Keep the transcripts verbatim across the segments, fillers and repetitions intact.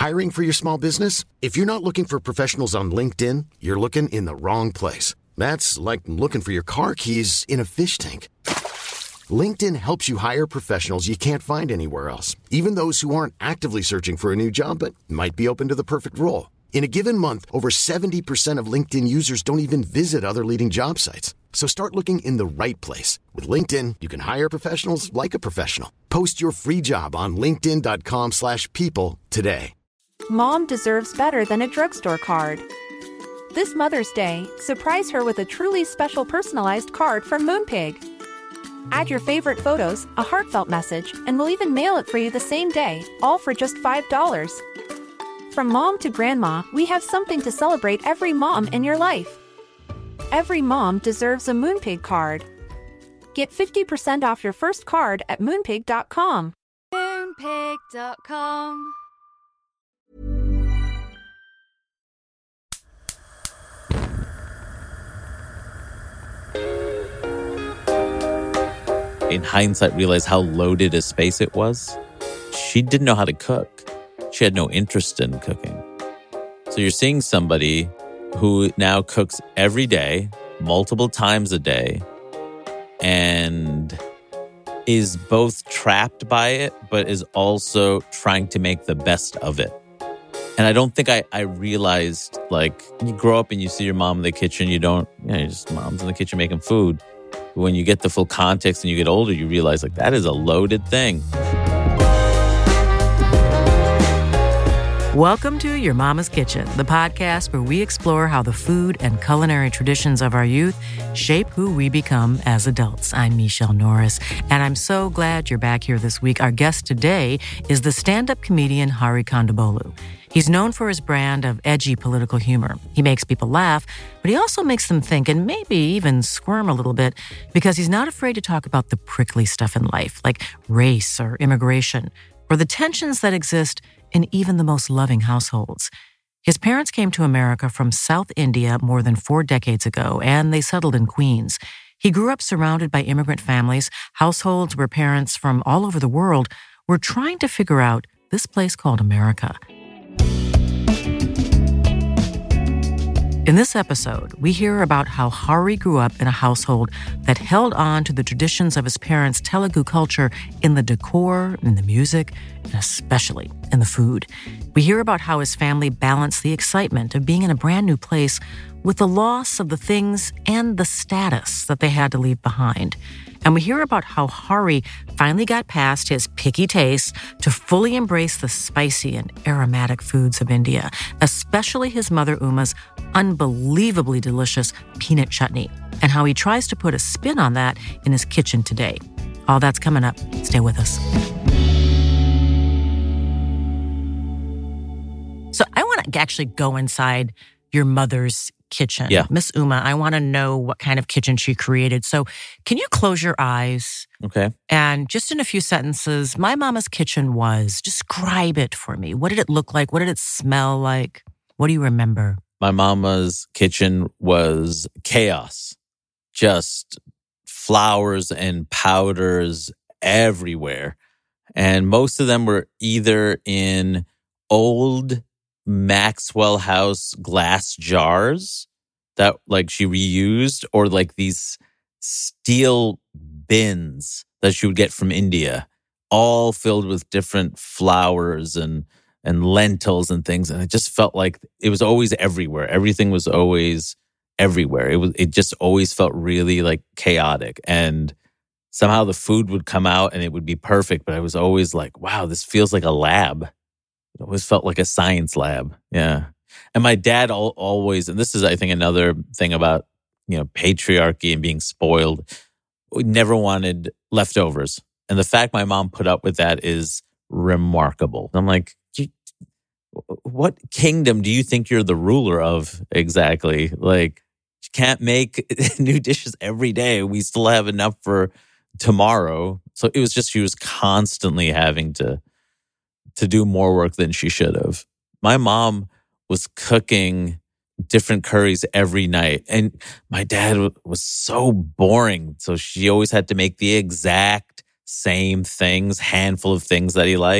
Hiring for your small business? If you're not looking for professionals on LinkedIn, you're looking in the wrong place. That's like looking for your car keys in a fish tank. LinkedIn helps you hire professionals you can't find anywhere else, even those who aren't actively searching for a new job but might be open to the perfect role. In a given month, over seventy percent of LinkedIn users don't even visit other leading job sites. So start looking in the right place. With LinkedIn, you can hire professionals like a professional. Post your free job on linkedin.com slash people today. Mom deserves better than a drugstore card. This Mother's Day, surprise her with a truly special personalized card from Moonpig. Add your favorite photos, a heartfelt message, and we'll even mail it for you the same day, all for just five dollars. From mom to grandma, we have something to celebrate every mom in your life. Every mom deserves a Moonpig card. Get fifty percent off your first card at moonpig dot com. moonpig dot com. In hindsight, realized how loaded a space it was. She didn't know how to cook. She had no interest in cooking. So you're seeing somebody who now cooks every day, multiple times a day, and is both trapped by it, but is also trying to make the best of it. And I don't think I, I realized, like, you grow up and you see your mom in the kitchen, you don't, you know, you're just mom's in the kitchen making food. When you get the full context and you get older, you realize, like, that is a loaded thing. Welcome to Your Mama's Kitchen, the podcast where we explore how the food and culinary traditions of our youth shape who we become as adults. I'm Michelle Norris, and I'm so glad you're back here this week. Our guest today is the stand-up comedian Hari Kondabolu. He's known for his brand of edgy political humor. He makes people laugh, but he also makes them think and maybe even squirm a little bit because he's not afraid to talk about the prickly stuff in life, like race or immigration, or the tensions that exist in even the most loving households. His parents came to America from South India more than four decades ago, and they settled in Queens. He grew up surrounded by immigrant families, households where parents from all over the world were trying to figure out this place called America. In this episode, we hear about how Hari grew up in a household that held on to the traditions of his parents' Telugu culture in the decor, in the music, and especially in the food. We hear about how his family balanced the excitement of being in a brand new place with the loss of the things and the status that they had to leave behind. And we hear about how Hari finally got past his picky taste to fully embrace the spicy and aromatic foods of India, especially his mother Uma's unbelievably delicious peanut chutney, and how he tries to put a spin on that in his kitchen today. All that's coming up. Stay with us. So I want to actually go inside your mother's kitchen. Yeah. Miss Uma, I want to know what kind of kitchen she created. So can you close your eyes? Okay. And just in a few sentences, my mama's kitchen was, describe it for me. What did it look like? What did it smell like? What do you remember? My mama's kitchen was chaos. Just flowers and powders everywhere. And most of them were either in old Maxwell House glass jars that like she reused, or like these steel bins that she would get from India, all filled with different flowers and and lentils and things. And it just felt like it was always everywhere. Everything was always everywhere. It was it just always felt really like chaotic. And somehow the food would come out and it would be perfect, but I was always like, wow, this feels like a lab. It always felt like a science lab. Yeah. And my dad al- always, and this is, I think, another thing about, you know, patriarchy and being spoiled, we never wanted leftovers. And the fact my mom put up with that is remarkable. I'm like, what kingdom do you think you're the ruler of exactly? Like, you can't make new dishes every day. We still have enough for tomorrow. So it was just, she was constantly having to to do more work than she should have. My mom was cooking different curries every night. And my dad was so boring. So she always had to make the exact same things, handful of things that he liked.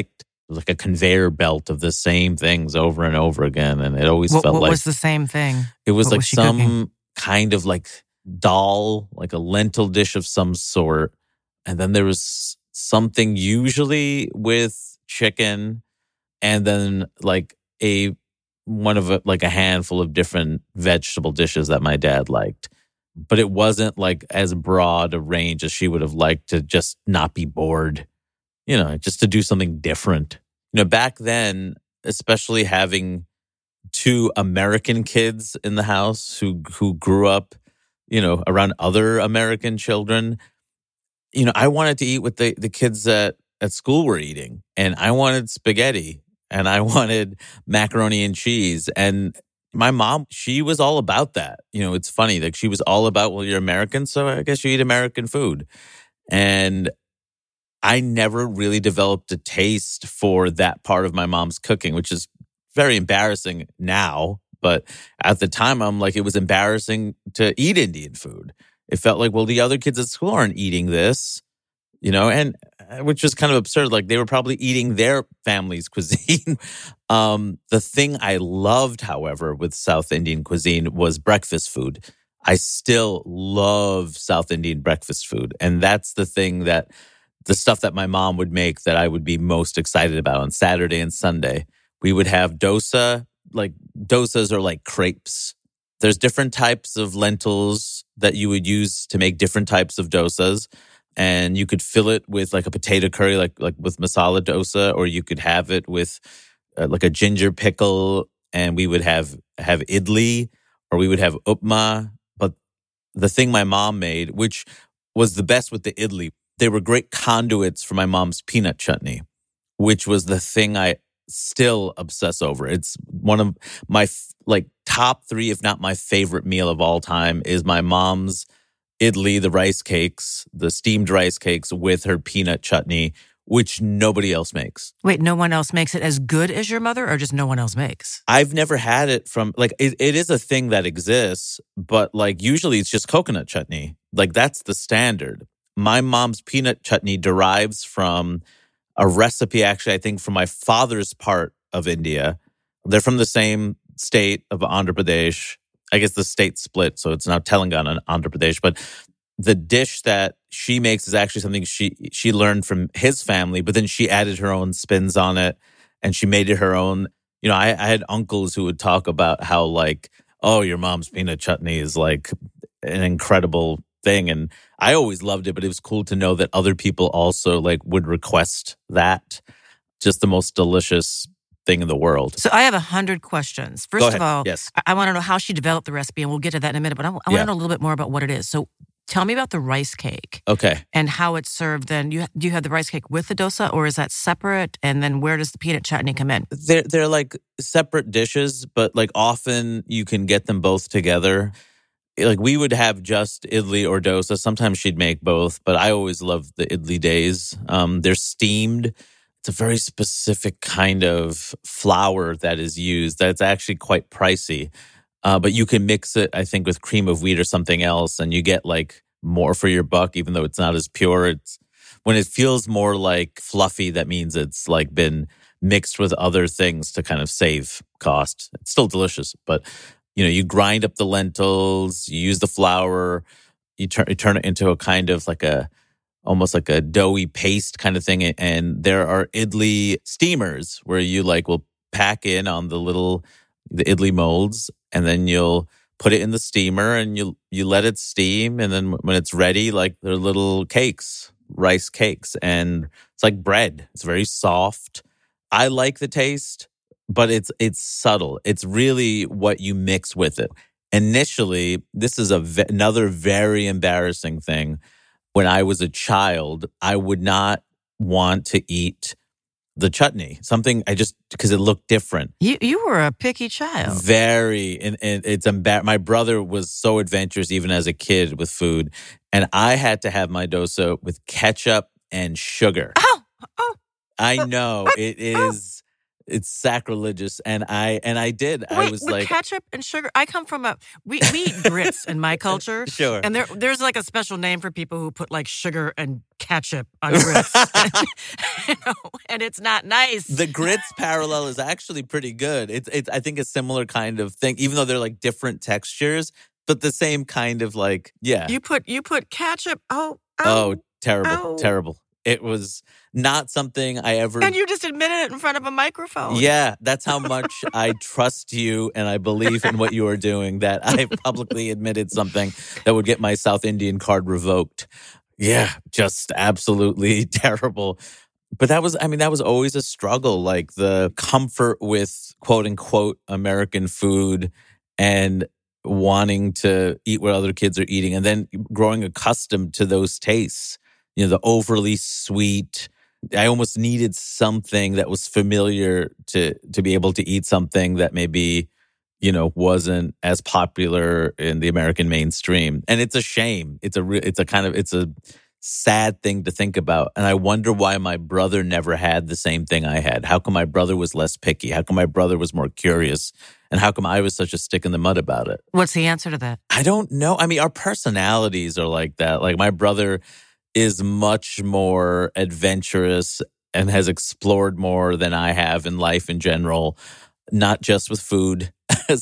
was like a conveyor belt of the same things over and over again. And it always What, felt what like was the same thing? it was What like was she some cooking? kind of like dal, like a lentil dish of some sort. And then there was something usually with chicken, and then like a one of a, like a handful of different vegetable dishes that my dad liked. But it wasn't like as broad a range as she would have liked, to just not be bored, you know, just to do something different. You know, back then, especially having two American kids in the house who who grew up, you know, around other American children, you know, I wanted to eat what the, the kids at, at school were eating. And I wanted spaghetti, and I wanted macaroni and cheese. And my mom, she was all about that. You know, it's funny. Like, she was all about, well, you're American, so I guess you eat American food. And I never really developed a taste for that part of my mom's cooking, which is very embarrassing now. But at the time, I'm like, it was embarrassing to eat Indian food. It felt like, well, the other kids at school aren't eating this, you know, and which was kind of absurd. Like, they were probably eating their family's cuisine. um, the thing I loved, however, with South Indian cuisine was breakfast food. I still love South Indian breakfast food. And that's the thing that, the stuff that my mom would make that I would be most excited about on Saturday and Sunday. We would have dosa, like dosas are like crepes. There's different types of lentils that you would use to make different types of dosas. And you could fill it with like a potato curry, like like with masala dosa, or you could have it with uh, like a ginger pickle, and we would have have idli, or we would have upma. But the thing my mom made, which was the best with the idli, they were great conduits for my mom's peanut chutney, which was the thing I still obsess over. It's one of my like top three, if not my favorite meal of all time, is my mom's idli, the rice cakes, the steamed rice cakes with her peanut chutney, which nobody else makes. Wait, no one else makes it as good as your mother, or just no one else makes? I've never had it from, like, it, it is a thing that exists, but like usually it's just coconut chutney. Like, that's the standard. My mom's peanut chutney derives from a recipe, actually, I think from my father's part of India. They're from the same state of Andhra Pradesh. I guess the state split, so it's now Telangana and Andhra Pradesh. But the dish that she makes is actually something she she learned from his family, but then she added her own spins on it, and she made it her own. You know, I, I had uncles who would talk about how, like, oh, your mom's peanut chutney is like an incredible thing. And I always loved it, but it was cool to know that other people also like would request that. Just the most delicious thing in the world. So I have a hundred questions. First of all, yes. I, I want to know how she developed the recipe, and we'll get to that in a minute, but I, I want Yeah. to know a little bit more about what it is. So tell me about the rice cake. Okay. And how it's served then. You, do you have the rice cake with the dosa, or is that separate? And then where does the peanut chutney come in? They're, they're like separate dishes, but like often you can get them both together. Like, we would have just idli or dosa. Sometimes she'd make both, but I always loved the idli days. Um, they're steamed. It's a very specific kind of flour that is used that's actually quite pricey. Uh, but you can mix it, I think, with cream of wheat or something else, and you get like more for your buck, even though it's not as pure. It's when it feels more like fluffy, that means it's like been mixed with other things to kind of save cost. It's still delicious, but you know, you grind up the lentils, you use the flour, you turn you turn it into a kind of like a almost like a doughy paste kind of thing. And there are idli steamers where you like will pack in on the little the idli molds, and then you'll put it in the steamer and you you let it steam, and then when it's ready, like they're little cakes, rice cakes, and it's like bread. It's very soft. I like the taste, but it's it's subtle. It's really what you mix with it. Initially, this is a ve- another very embarrassing thing. When I was a child, I would not want to eat the chutney. Something I just, because it looked different. You you were a picky child. Very, and, and it's embar- my brother was so adventurous even as a kid with food, and I had to have my dosa with ketchup and sugar. Oh, oh. I know it is It's sacrilegious. And I and I did. Wait, I was with like ketchup and sugar. I come from a we, we eat grits in my culture. Sure. And there there's like a special name for people who put like sugar and ketchup on grits. You know, and it's not nice. The grits parallel is actually pretty good. It's it's I think a similar kind of thing, even though they're like different textures, but the same kind of like, yeah. You put you put ketchup. Oh, oh, Oh, terrible, oh. terrible. It was not something I ever... And you just admitted it in front of a microphone. Yeah, that's how much I trust you and I believe in what you are doing, that I publicly admitted something that would get my South Indian card revoked. Yeah, just absolutely terrible. But that was, I mean, that was always a struggle, like the comfort with quote unquote American food and wanting to eat what other kids are eating and then growing accustomed to those tastes. You know, the overly sweet. I almost needed something that was familiar to to be able to eat something that maybe, you know, wasn't as popular in the American mainstream. And it's a shame. It's a re- it's a kind of it's a sad thing to think about. And I wonder why my brother never had the same thing I had. How come my brother was less picky? How come my brother was more curious? And how come I was such a stick in the mud about it? What's the answer to that? I don't know. I mean, our personalities are like that. Like my brother is much more adventurous and has explored more than I have in life in general, not just with food.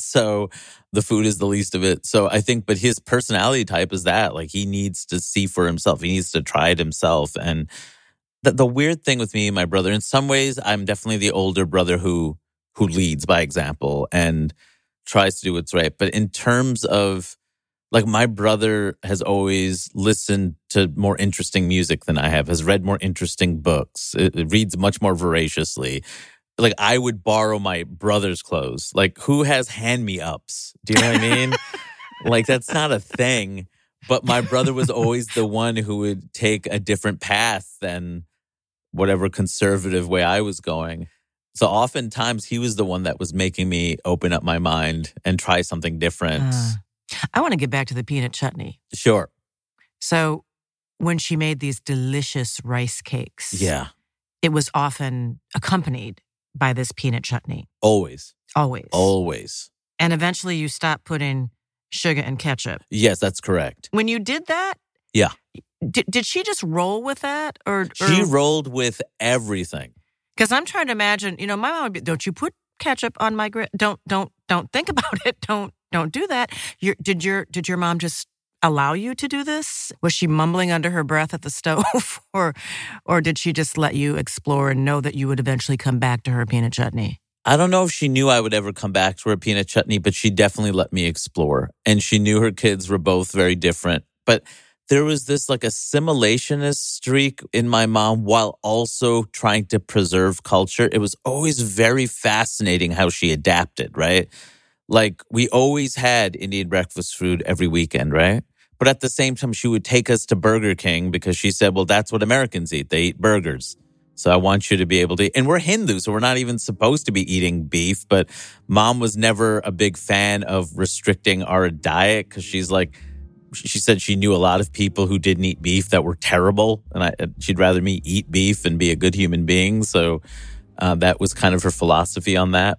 So the food is the least of it. So I think, but his personality type is that, like he needs to see for himself. He needs to try it himself. And the, the weird thing with me and my brother, in some ways, I'm definitely the older brother who who leads by example and tries to do what's right. But in terms of, like, my brother has always listened to more interesting music than I have, has read more interesting books, it, it reads much more voraciously. Like, I would borrow my brother's clothes. Like, who has hand-me-ups? Do you know what I mean? Like, that's not a thing. But my brother was always the one who would take a different path than whatever conservative way I was going. So oftentimes, he was the one that was making me open up my mind and try something different. Uh. I want to get back to the peanut chutney. Sure. So when she made these delicious rice cakes, yeah, it was often accompanied by this peanut chutney. Always. Always. Always. And eventually you stopped putting sugar and ketchup. Yes, that's correct. When you did that? Yeah. Did, did she just roll with that? Or, or She rolled with everything. Because I'm trying to imagine, you know, my mom would be, don't you put ketchup on my grit? Don't, don't, don't think about it. Don't. Don't do that. Your, did your did your mom just allow you to do this? Was she mumbling under her breath at the stove, or or did she just let you explore and know that you would eventually come back to her peanut chutney? I don't know if she knew I would ever come back to her peanut chutney, but she definitely let me explore. And she knew her kids were both very different. But there was this like assimilationist streak in my mom while also trying to preserve culture. It was always very fascinating how she adapted, right? Like, we always had Indian breakfast food every weekend, right? But at the same time, she would take us to Burger King because she said, well, that's what Americans eat. They eat burgers. So I want you to be able to. And we're Hindu, so we're not even supposed to be eating beef. But Mom was never a big fan of restricting our diet because she's like, she said she knew a lot of people who didn't eat beef that were terrible. And I, she'd rather me eat beef and be a good human being. So uh, that was kind of her philosophy on that.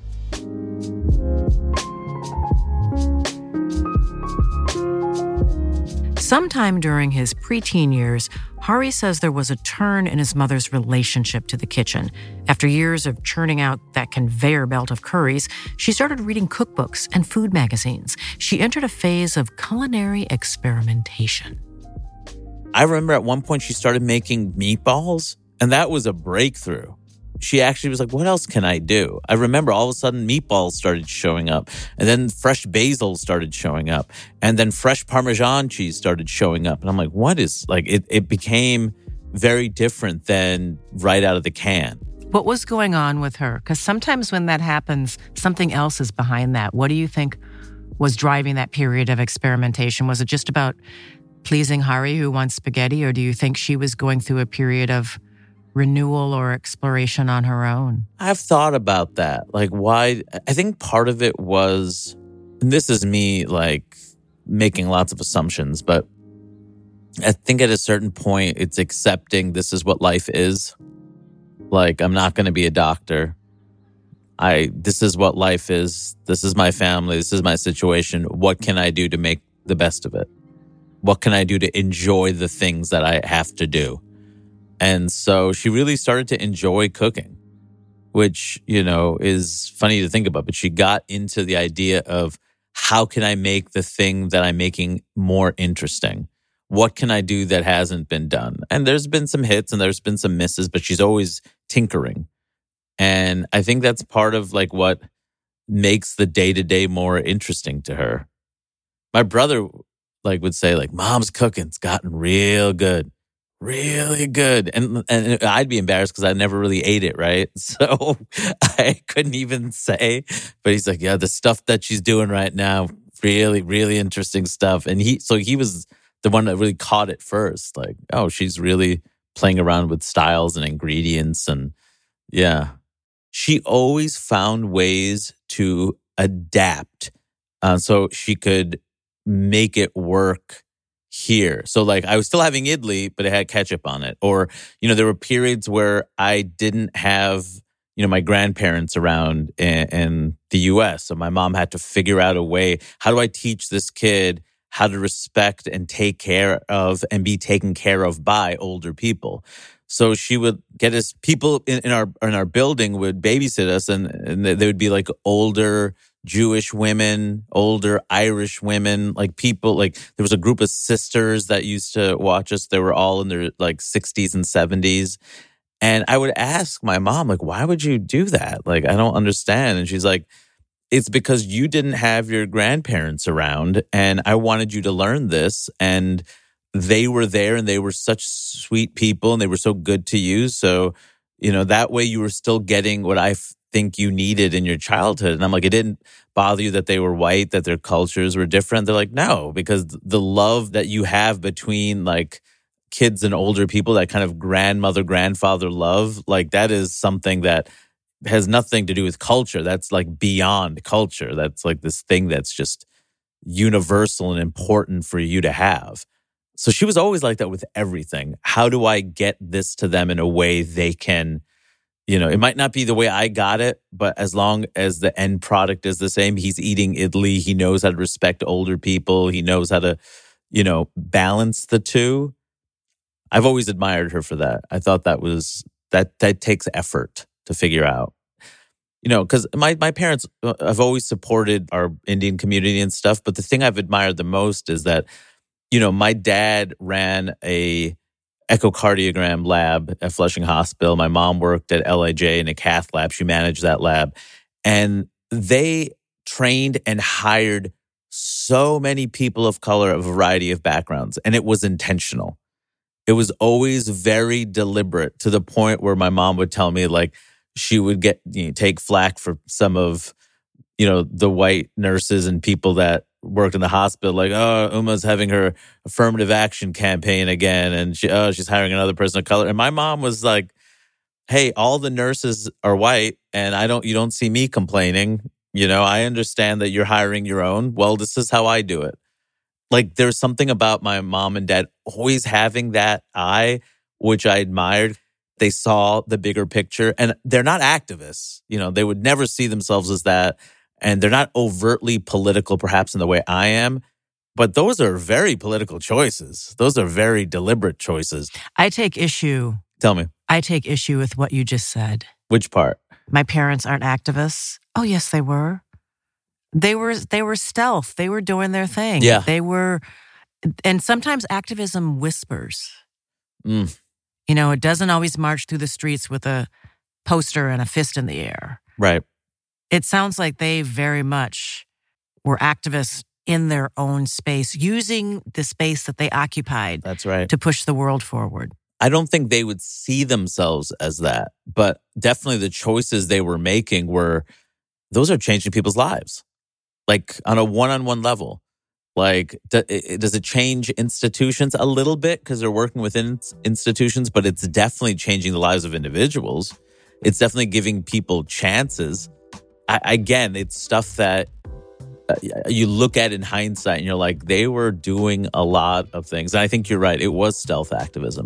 Sometime during his preteen years, Hari says there was a turn in his mother's relationship to the kitchen. After years of churning out that conveyor belt of curries, she started reading cookbooks and food magazines. She entered a phase of culinary experimentation. I remember at one point she started making meatballs, and that was a breakthrough. She actually was like, what else can I do? I remember all of a sudden meatballs started showing up, and then fresh basil started showing up, and then fresh Parmesan cheese started showing up. And I'm like, what is, like, it, it became very different than right out of the can. What was going on with her? Because sometimes when that happens, something else is behind that. What do you think was driving that period of experimentation? Was it just about pleasing Hari, who wants spaghetti, or do you think she was going through a period of renewal or exploration on her own? I've thought about that. Like, why? I think part of it was, and this is me like making lots of assumptions, but I think at a certain point it's accepting this is what life is. Like, I'm not going to be a doctor. I this is what life is. This is my family. This is my situation. What can I do to make the best of it? What can I do to enjoy the things that I have to do? And so she really started to enjoy cooking, which, you know, is funny to think about. But she got into the idea of, how can I make the thing that I'm making more interesting? What can I do that hasn't been done? And there's been some hits and there's been some misses, but she's always tinkering. And I think that's part of like what makes the day-to-day more interesting to her. My brother like would say like, Mom's cooking's gotten real good. Really good. And and I'd be embarrassed because I never really ate it, right? So I couldn't even say. But he's like, yeah, the stuff that she's doing right now, really, really interesting stuff. And he, so he was the one that really caught it first. Like, oh, she's really playing around with styles and ingredients. And yeah, she always found ways to adapt uh, so she could make it work here. So like I was still having idli, but it had ketchup on it. Or, you know, there were periods where I didn't have, you know, my grandparents around in, in the U S. So my mom had to figure out a way, how do I teach this kid how to respect and take care of and be taken care of by older people? So she would get us, people in, in our in our building would babysit us, and, and they would be like older Jewish women, older Irish women, like people, like there was a group of sisters that used to watch us. They were all in their like sixties and seventies. And I would ask my mom, like, why would you do that? Like, I don't understand. And she's like, it's because you didn't have your grandparents around and I wanted you to learn this. And they were there and they were such sweet people and they were so good to you. So, you know, that way you were still getting what I f- think you needed in your childhood. And I'm like, it didn't bother you that they were white, that their cultures were different? They're like, no, because the love that you have between like kids and older people, that kind of grandmother, grandfather love, like that is something that has nothing to do with culture. That's like beyond culture. That's like this thing that's just universal and important for you to have. So she was always like that with everything. How do I get this to them in a way they can, you know, it might not be the way I got it, but as long as the end product is the same, he's eating idli, he knows how to respect older people, he knows how to, you know, balance the two. I've always admired her for that. I thought that was, that that takes effort to figure out. You know, because my, my parents have always supported our Indian community and stuff, but the thing I've admired the most is that, you know, my dad ran a echocardiogram lab at Flushing Hospital. My mom worked at L I J in a cath lab. She managed that lab. And they trained and hired so many people of color, a variety of backgrounds, and it was intentional. It was always very deliberate, to the point where my mom would tell me, like, she would get, you know, take flack for some of, you know, the white nurses and people that worked in the hospital, like, oh, Uma's having her affirmative action campaign again, and she, oh, she's hiring another person of color. And my mom was like, hey, all the nurses are white, and I don't, you don't see me complaining. You know, I understand that you're hiring your own. Well, this is how I do it. Like, there's something about my mom and dad always having that eye, which I admired. They saw the bigger picture, and they're not activists. You know, they would never see themselves as that. And they're not overtly political, perhaps in the way I am. But those are very political choices. Those are very deliberate choices. I take issue. Tell me. I take issue with what you just said. Which part? My parents aren't activists. Oh, yes, they were. They were they were stealth. They were doing their thing. Yeah. They were, and sometimes activism whispers. Mm. You know, it doesn't always march through the streets with a poster and a fist in the air. Right. It sounds like they very much were activists in their own space, using the space that they occupied. That's right. To push the world forward. I don't think they would see themselves as that, but definitely the choices they were making were, those are changing people's lives. Like on a one-on-one level. Like, does it change institutions a little bit because they're working within institutions, but it's definitely changing the lives of individuals. It's definitely giving people chances. I, again, it's stuff that uh, you look at in hindsight and you're like, they were doing a lot of things. And I think you're right. It was stealth activism.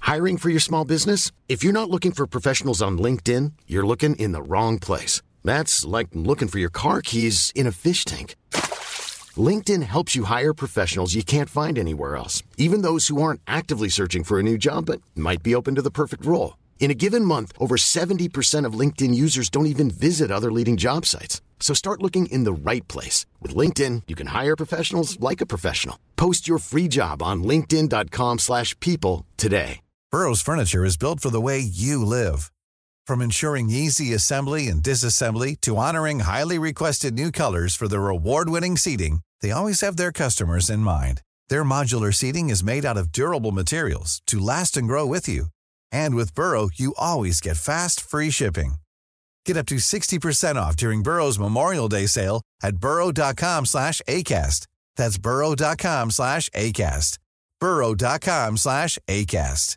Hiring for your small business? If you're not looking for professionals on LinkedIn, you're looking in the wrong place. That's like looking for your car keys in a fish tank. LinkedIn helps you hire professionals you can't find anywhere else, even those who aren't actively searching for a new job but might be open to the perfect role. In a given month, over seventy percent of LinkedIn users don't even visit other leading job sites. So start looking in the right place. With LinkedIn, you can hire professionals like a professional. Post your free job on linkedin.com slash people today. Burrow's furniture is built for the way you live. From ensuring easy assembly and disassembly to honoring highly requested new colors for their award-winning seating, they always have their customers in mind. Their modular seating is made out of durable materials to last and grow with you. And with Burrow, you always get fast, free shipping. Get up to sixty percent off during Burrow's Memorial Day sale at burrow.com slash ACAST. That's burrow.com slash ACAST. burrow.com slash ACAST.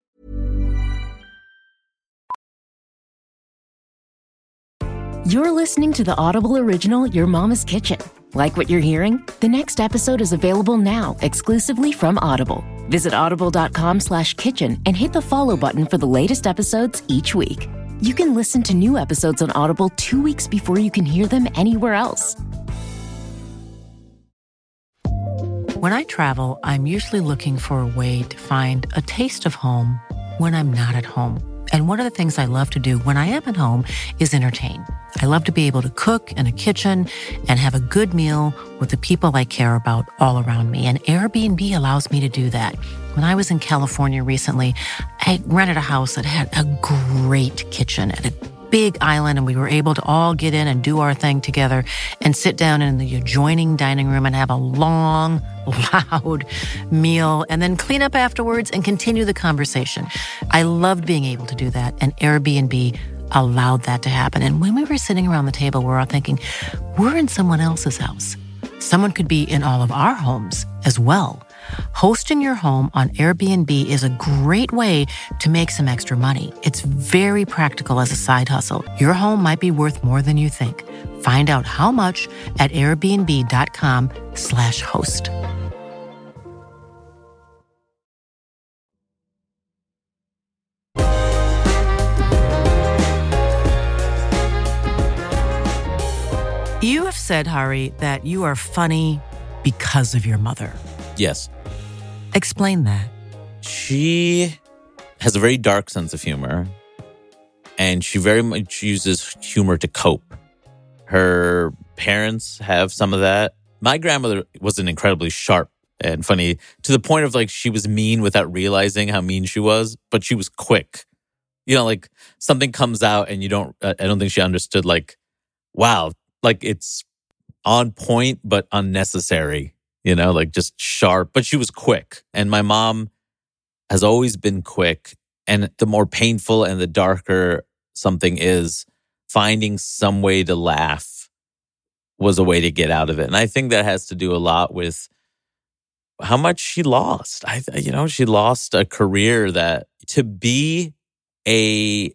You're listening to the Audible original Your Mama's Kitchen. Like what you're hearing? The next episode is available now, exclusively from Audible. Visit audible.com slash kitchen and hit the follow button for the latest episodes each week. You can listen to new episodes on Audible two weeks before you can hear them anywhere else. When I travel, I'm usually looking for a way to find a taste of home when I'm not at home. And one of the things I love to do when I am at home is entertain. I love to be able to cook in a kitchen and have a good meal with the people I care about all around me. And Airbnb allows me to do that. When I was in California recently, I rented a house that had a great kitchen at a big island, and we were able to all get in and do our thing together and sit down in the adjoining dining room and have a long, loud meal and then clean up afterwards and continue the conversation. I loved being able to do that, and Airbnb allowed that to happen. And when we were sitting around the table, we were all thinking, we're in someone else's house. Someone could be in all of our homes as well. Hosting your home on Airbnb is a great way to make some extra money. It's very practical as a side hustle. Your home might be worth more than you think. Find out how much at airbnb.com slash host. You have said, Hari, that you are funny because of your mother. Yes. Explain that. She has a very dark sense of humor, and she very much uses humor to cope. Her parents have some of that. My grandmother wasn't incredibly sharp and funny to the point of like she was mean without realizing how mean she was, but she was quick. You know, like something comes out and you don't, I don't think she understood like, wow, like it's on point, but unnecessary. You know, like just sharp, but she was quick. And my mom has always been quick. And the more painful and the darker something is, finding some way to laugh was a way to get out of it. And I think that has to do a lot with how much she lost. I, you know, she lost a career that to be a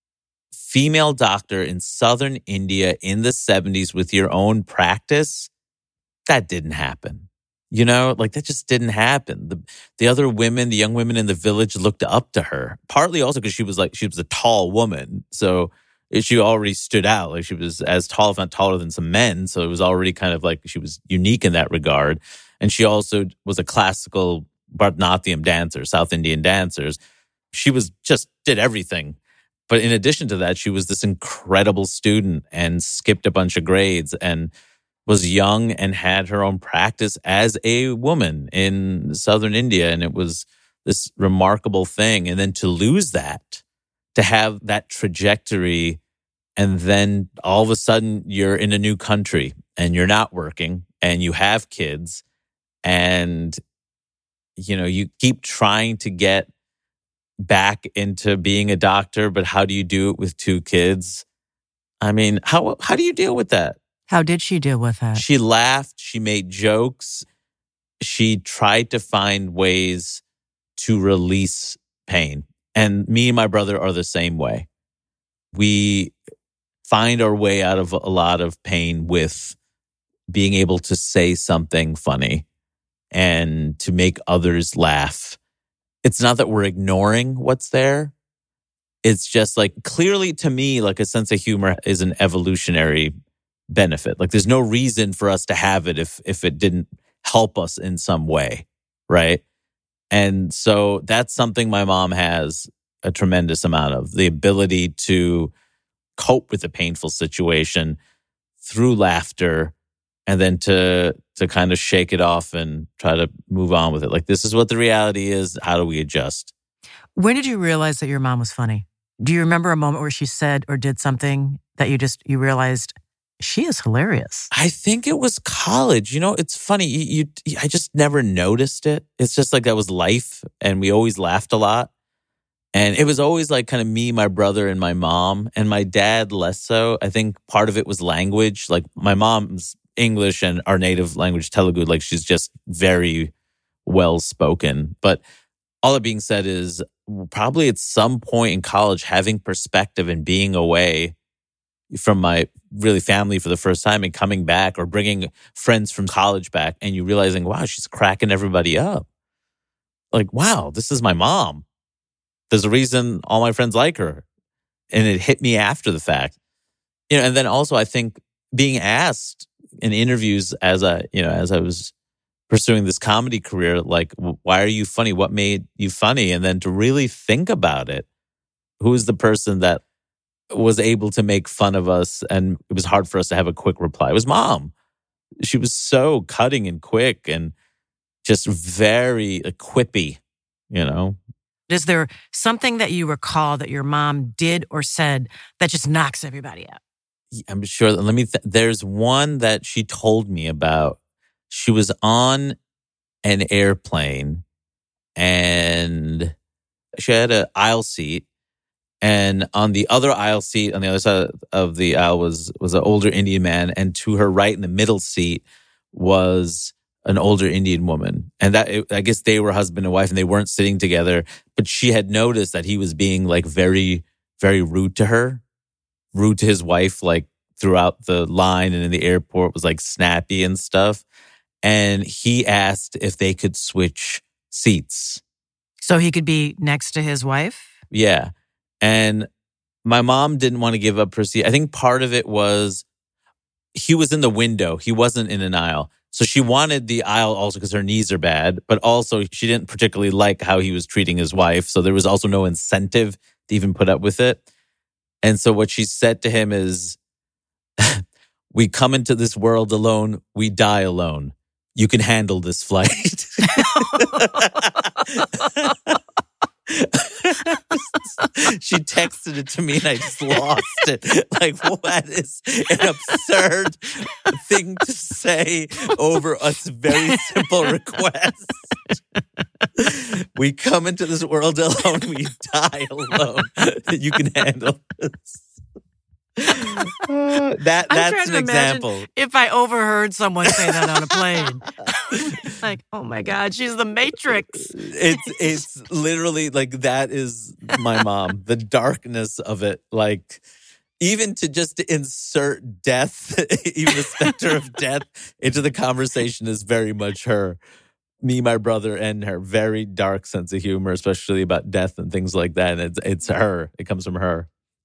female doctor in southern India in the seventies with your own practice, that didn't happen. You know, like that just didn't happen. The the other women, the young women in the village looked up to her, partly also because she was like, she was a tall woman. So she already stood out. Like she was as tall, if not taller than some men. So it was already kind of like she was unique in that regard. And she also was a classical Bharatanatyam dancer, South Indian dancers. She was just did everything. But in addition to that, she was this incredible student and skipped a bunch of grades and was young and had her own practice as a woman in southern India. And it was this remarkable thing. And then to lose that, to have that trajectory, and then all of a sudden you're in a new country and you're not working and you have kids and, you know, you keep trying to get back into being a doctor, but how do you do it with two kids? I mean, how how do you deal with that? How did she deal with that? She laughed. She made jokes. She tried to find ways to release pain. And me and my brother are the same way. We find our way out of a lot of pain with being able to say something funny and to make others laugh. it's not that we're ignoring what's there. It's just like, clearly to me, like a sense of humor is an evolutionary benefit. Like there's no reason for us to have it if if it didn't help us in some way, right? And so that's something my mom has a tremendous amount of, the ability to cope with a painful situation through laughter, and then to to kind of shake it off and try to move on with it. Like, this is what the reality is. How do we adjust? When did you realize that your mom was funny? Do you remember a moment where she said or did something that you just, you realized she is hilarious? I think it was college. You know, it's funny. You, you, I just never noticed it. It's just like that was life, and we always laughed a lot. And it was always like kind of me, my brother, and my mom, and my dad less so. I think part of it was language. Like my mom's English and our native language, Telugu, like she's just very well spoken. But all that being said is probably at some point in college, having perspective and being away from my really family for the first time and coming back, or bringing friends from college back, and you realizing, wow, she's cracking everybody up. Like, wow, this is my mom. There's a reason all my friends like her. And it hit me after the fact. You know, and then also I think being asked in interviews as I, you know, as I was pursuing this comedy career, like, why are you funny? What made you funny? And then to really think about it, who is the person that was able to make fun of us and it was hard for us to have a quick reply? It was Mom. She was so cutting and quick and just very quippy, you know? Is there something that you recall that your mom did or said that just knocks everybody out? I'm sure. Let me. Th- there's one that she told me about. She was on an airplane and she had an aisle seat, and on the other aisle seat, on the other side of the aisle, was was an older Indian man, and to her right in the middle seat was an older Indian woman. And that, I guess they were husband and wife and they weren't sitting together, but she had noticed that he was being like very, very rude to her, rude to his wife, like throughout the line and in the airport, was like snappy and stuff. And he asked if they could switch seats. So he could be next to his wife? Yeah. And my mom didn't want to give up her seat. I think part of it was he was in the window. He wasn't in an aisle. So she wanted the aisle also because her knees are bad, but also she didn't particularly like how he was treating his wife. So there was also no incentive to even put up with it. And so what she said to him is, we come into this world alone, we die alone. You can handle this flight. She texted it to me and I just lost it. Like, what is an absurd thing to say over a very simple request? We come into this world alone, we die alone. You can handle this. Uh, that that's an example. If I overheard someone say that on a plane, like, oh my God, she's the Matrix. It's it's literally like, that is my mom. The darkness of it, like even to just insert death, even the specter of death into the conversation is very much her. Me, my brother, and her very dark sense of humor, especially about death and things like that. And it's it's her. It comes from her.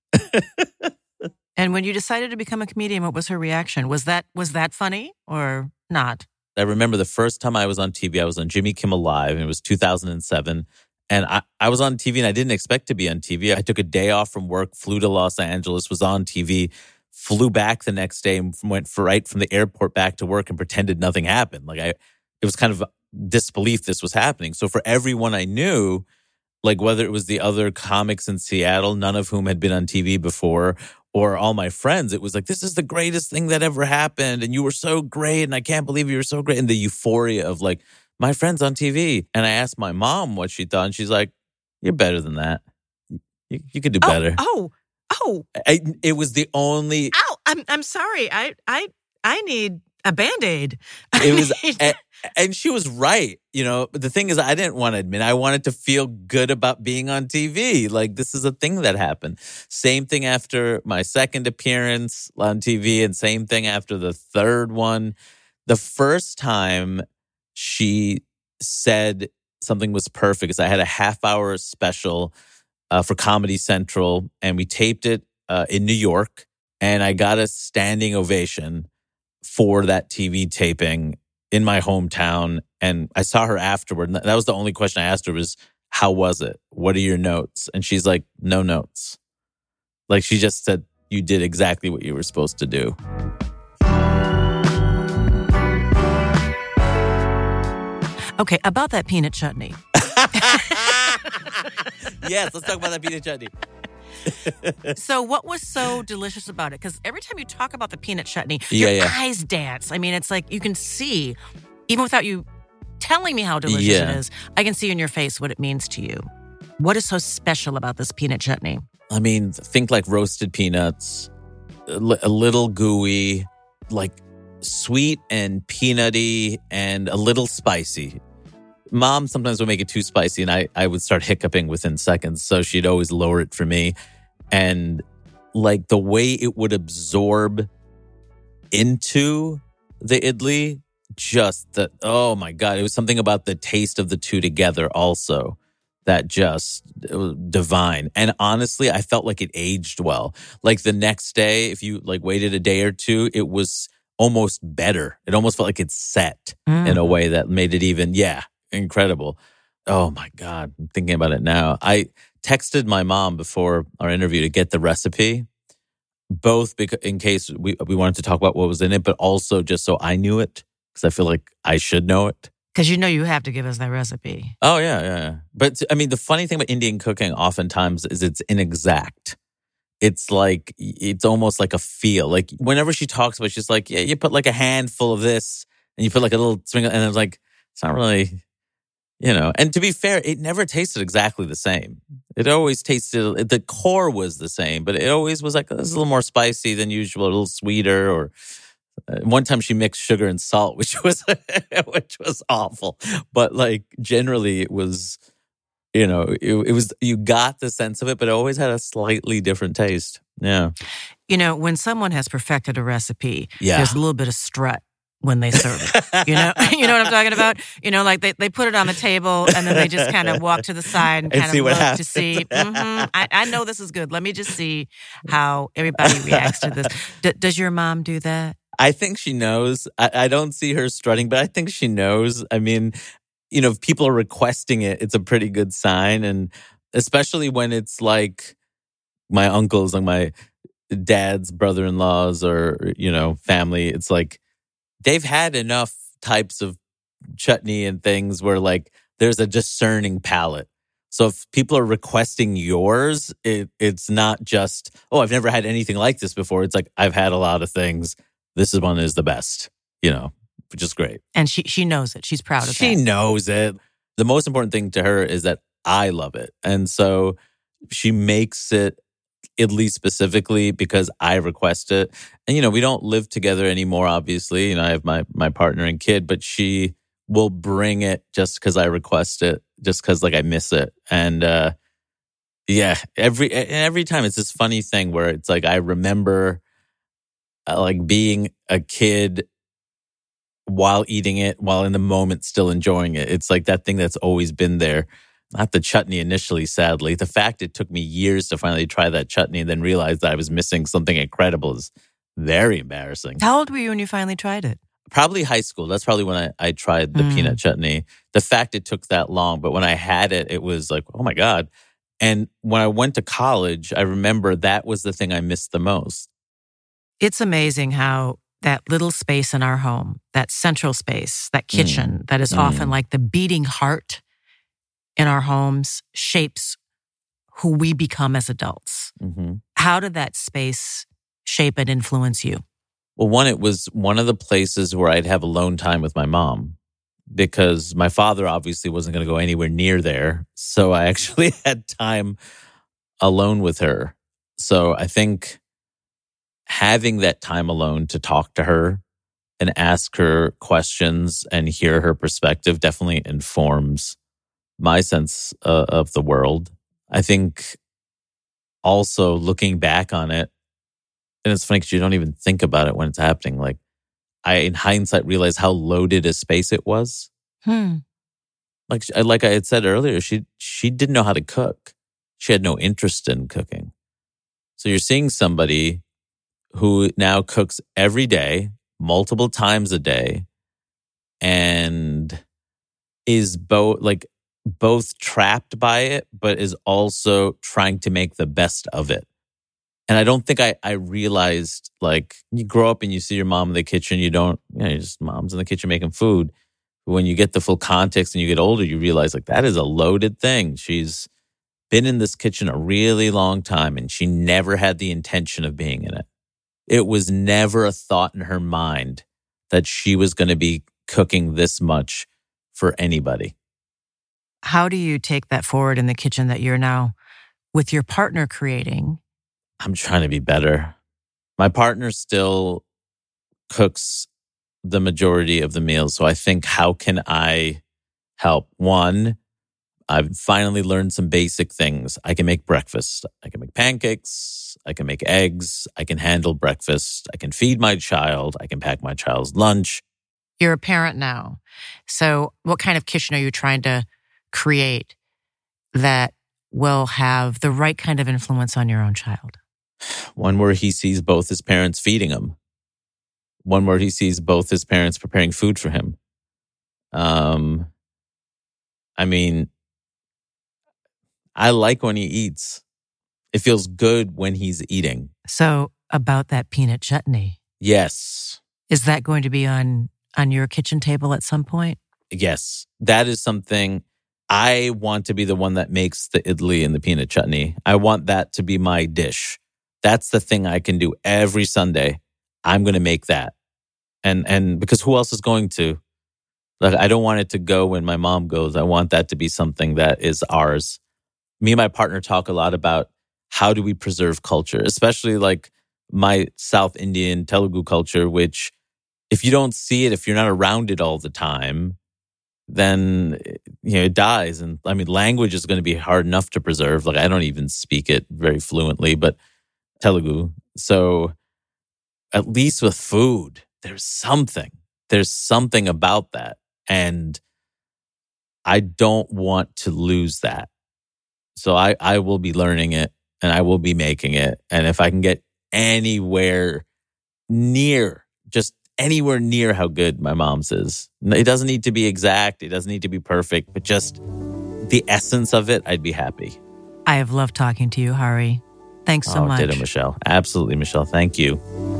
And when you decided to become a comedian, what was her reaction? Was that was that funny or not? I remember the first time I was on T V, I was on Jimmy Kimmel Live, and it was two thousand seven. And I, I was on T V, and I didn't expect to be on T V. I took a day off from work, flew to Los Angeles, was on T V, flew back the next day, and went for, right from the airport back to work and pretended nothing happened. Like I, it was kind of disbelief this was happening. So for everyone I knew, like whether it was the other comics in Seattle, none of whom had been on T V before, or all my friends, it was like, this is the greatest thing that ever happened. And you were so great. And I can't believe you were so great. And the euphoria of like, my friend's on T V. And I asked my mom what she thought. And she's like, you're better than that. You, you could do oh, better. Oh, oh. I, it was the only. Ow, I'm I'm sorry. I I I need a Band-Aid. It was, and, and she was right. You know, but the thing is, I didn't want to admit, I wanted to feel good about being on T V. Like, this is a thing that happened. Same thing after my second appearance on T V, and same thing after the third one. The first time she said something was perfect is I had a half hour special uh, for Comedy Central, and we taped it uh, in New York, and I got a standing ovation for that T V taping in my hometown. And I saw her afterward, and that was the only question I asked her was, how was it? What are your notes? And she's like, no notes. Like, she just said, you did exactly what you were supposed to do. Okay, about that peanut chutney. Yes, let's talk about that peanut chutney. So what was so delicious about it? Because every time you talk about the peanut chutney, Yeah, your yeah. eyes dance. I mean, it's like you can see, even without you telling me how delicious Yeah. it is, I can see in your face what it means to you. What is so special about this peanut chutney? I mean, think like roasted peanuts, a li- a little gooey, like sweet and peanutty and a little spicy. Mom sometimes would make it too spicy, and I, I would start hiccuping within seconds. So she'd always lower it for me. And like the way it would absorb into the idli, just that, oh my God, it was something about the taste of the two together also that just it was divine. And honestly, I felt like it aged well. Like the next day, if you like waited a day or two, it was almost better. It almost felt like it set Mm. in a way that made it even, yeah, incredible. Oh my God, I'm thinking about it now. I texted my mom before our interview to get the recipe, both because in case we we wanted to talk about what was in it, but also just so I knew it, because I feel like I should know it. Because you know you have to give us that recipe. Oh, yeah, yeah, yeah. But I mean, the funny thing about Indian cooking oftentimes is it's inexact. It's like, it's almost like a feel. Like whenever she talks about it, she's like, yeah, you put like a handful of this and you put like a little sprinkle, and it's like, it's not really, you know. And to be fair, it never tasted exactly the same. It always tasted, the core was the same, but it always was like, this is a little more spicy than usual, a little sweeter, or Uh, one time she mixed sugar and salt, which was which was awful. But like generally, it was, you know, it, it was, you got the sense of it, but it always had a slightly different taste. Yeah, You know, when someone has perfected a recipe, Yeah. there's a little bit of strut when they serve it. You know, you know what I'm talking about? You know, like they, they put it on the table and then they just kind of walk to the side and And kind see of what look to happens. see, mm-hmm, I, I know this is good. Let me just see how everybody reacts to this. D- does your mom do that? I think she knows. I, I don't see her strutting, but I think she knows. I mean, you know, if people are requesting it, it's a pretty good sign. And especially when it's like my uncles, like my dad's brother-in-laws or, you know, family, it's like they've had enough types of chutney and things where like there's a discerning palate. So if people are requesting yours, it, it's not just, oh, I've never had anything like this before. It's like, I've had a lot of things. This is one is the best, you know, which is great. And she she knows it. She's proud of She that. knows it. The most important thing to her is that I love it. And so she makes it idli specifically because I request it. And, you know, we don't live together anymore, obviously. You know, I have my, my partner and kid, but she will bring it just because I request it, just because like I miss it. And uh, yeah, every every time it's this funny thing where it's like I remember uh, like being a kid while eating it, while in the moment still enjoying it. It's like that thing that's always been there. Not the chutney initially, sadly. The fact it took me years to finally try that chutney and then realize that I was missing something incredible is very embarrassing. How old were you when you finally tried it? Probably high school. That's probably when I, I tried the Mm. peanut chutney. The fact it took that long, but when I had it, it was like, oh my God. And when I went to college, I remember that was the thing I missed the most. It's amazing how that little space in our home, that central space, that kitchen that is Mm. often like the beating heart in our homes, shapes who we become as adults. Mm-hmm. How did that space shape and influence you? Well, one, it was one of the places where I'd have alone time with my mom because my father obviously wasn't going to go anywhere near there. So I actually had time alone with her. So I think having that time alone to talk to her and ask her questions and hear her perspective definitely informs my sense uh, of the world. I think also looking back on it, and it's funny because you don't even think about it when it's happening. Like I, in hindsight, realized how loaded a space it was. Hmm. Like like I had said earlier, she she didn't know how to cook. She had no interest in cooking. So you're seeing somebody who now cooks every day, multiple times a day, and is both like both trapped by it, but is also trying to make the best of it. And I don't think I, I realized, like, you grow up and you see your mom in the kitchen, you don't, you know, you're just mom's in the kitchen making food. But when you get the full context and you get older, you realize, like, that is a loaded thing. She's been in this kitchen a really long time and she never had the intention of being in it. It was never a thought in her mind that she was going to be cooking this much for anybody. How do you take that forward in the kitchen that you're now with your partner creating? I'm trying to be better. My partner still cooks the majority of the meals. So I think, how can I help? One, I've finally learned some basic things. I can make breakfast. I can make pancakes. I can make eggs. I can handle breakfast. I can feed my child. I can pack my child's lunch. You're a parent now. So what kind of kitchen are you trying to create that will have the right kind of influence on your own child? One where he sees both his parents feeding him. One where he sees both his parents preparing food for him. Um, I mean, I like when he eats. It feels good when he's eating. So about that peanut chutney. Yes. Is that going to be on, on your kitchen table at some point? Yes. That is something. I want to be the one that makes the idli and the peanut chutney. I want that to be my dish. That's the thing I can do every Sunday. I'm going to make that. And and because who else is going to? Like, I don't want it to go when my mom goes. I want that to be something that is ours. Me and my partner talk a lot about how do we preserve culture, especially like my South Indian Telugu culture, which if you don't see it, if you're not around it all the time, then, you know, it dies. And I mean, language is going to be hard enough to preserve. Like, I don't even speak it very fluently, but Telugu. So at least with food, there's something. There's something about that. And I don't want to lose that. So I, I will be learning it and I will be making it. And if I can get anywhere near, just anywhere near how good my mom's is, it doesn't need to be exact. It doesn't need to be perfect, but just the essence of it, I'd be happy. I have loved talking to you, Hari. Thanks so oh, much. Ditto, Michelle. Absolutely, Michelle. Thank you.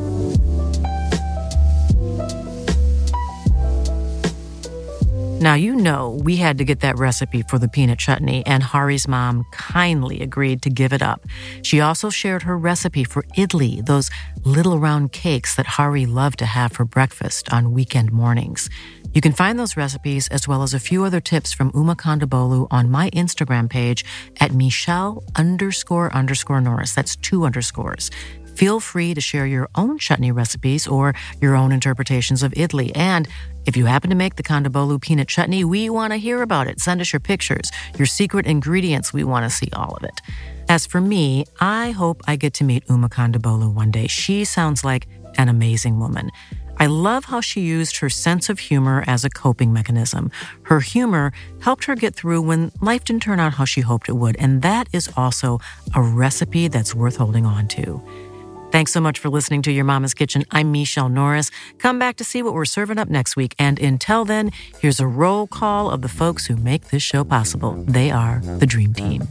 Now, you know we had to get that recipe for the peanut chutney, and Hari's mom kindly agreed to give it up. She also shared her recipe for idli, those little round cakes that Hari loved to have for breakfast on weekend mornings. You can find those recipes as well as a few other tips from Uma Kondabolu on my Instagram page at Michelle underscore underscore Norris. That's two underscores. Feel free to share your own chutney recipes or your own interpretations of idli. And if you happen to make the Kondabolu peanut chutney, we want to hear about it. Send us your pictures, your secret ingredients. We want to see all of it. As for me, I hope I get to meet Uma Kondabolu one day. She sounds like an amazing woman. I love how she used her sense of humor as a coping mechanism. Her humor helped her get through when life didn't turn out how she hoped it would. And that is also a recipe that's worth holding on to. Thanks so much for listening to Your Mama's Kitchen. I'm Michelle Norris. Come back to see what we're serving up next week. And until then, here's a roll call of the folks who make this show possible. They are the Dream Team.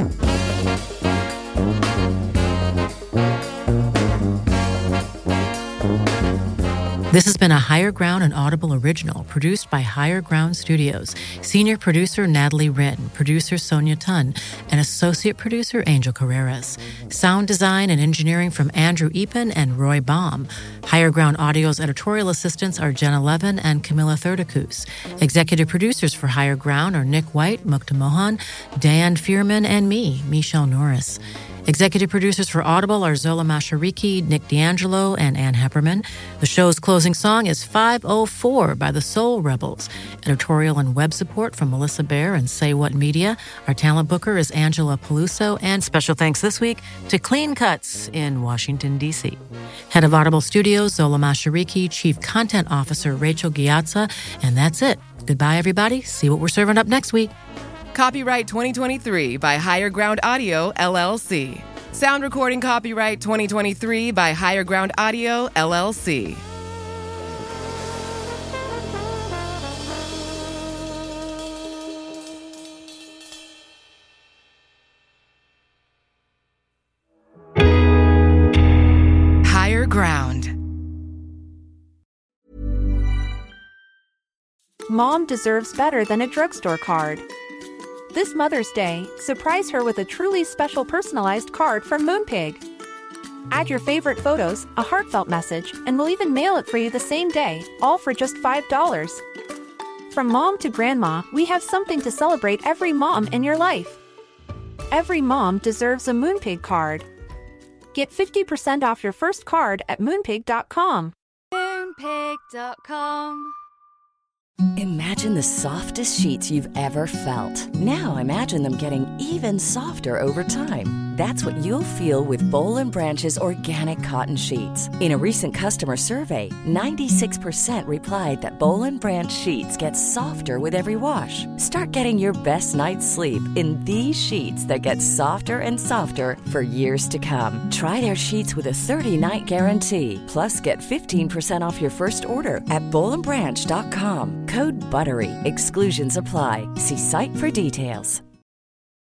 This has been a Higher Ground and Audible original produced by Higher Ground Studios. Senior producer Natalie Wrinn, producer Sonia Tun, and associate producer Angel Carreras. Sound design and engineering from Andrew Epen and Roy Baum. Higher Ground Audio's editorial assistants are Jenna Levin and Camilla Thurdakus. Executive producers for Higher Ground are Nick White, Mukta Mohan, Dan Fierman, and me, Michelle Norris. Executive producers for Audible are Zola Mashariki, Nick D'Angelo, and Ann Hepperman. The show's closing song is five oh four by the Soul Rebels. Editorial and web support from Melissa Bear and Say What Media. Our talent booker is Angela Peluso. And special thanks this week to Clean Cuts in Washington, D C. Head of Audible Studios, Zola Mashariki. Chief Content Officer, Rachel Giazza. And that's it Goodbye, everybody. See what we're serving up next week. Copyright twenty twenty-three by Higher Ground Audio, L L C. Sound recording copyright twenty twenty-three by Higher Ground Audio, L L C. Higher Ground. Mom deserves better than a drugstore card. This Mother's Day, surprise her with a truly special personalized card from Moonpig. Add your favorite photos, a heartfelt message, and we'll even mail it for you the same day, all for just five dollars. From mom to grandma, we have something to celebrate every mom in your life. Every mom deserves a Moonpig card. Get fifty percent off your first card at moonpig dot com. Moonpig dot com. Imagine the softest sheets you've ever felt. Now imagine them getting even softer over time. That's what you'll feel with Boll and Branch's organic cotton sheets. In a recent customer survey, ninety-six percent replied that Boll and Branch sheets get softer with every wash. Start getting your best night's sleep in these sheets that get softer and softer for years to come. Try their sheets with a thirty-night guarantee. Plus, get fifteen percent off your first order at boll and branch dot com. Code BUTTERY. Exclusions apply. See site for details.